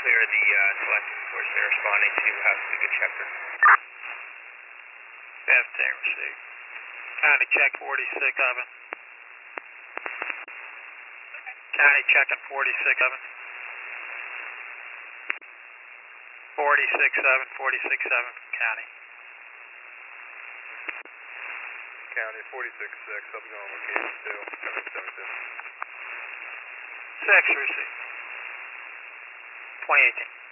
clear the selected force. They're responding to Good Shepherd. F10 received. County check 46, Evan. County checking 46, Evan. 46-7, 46-7, County. County 46-6, up going location 2, 772. 6 received. 2018.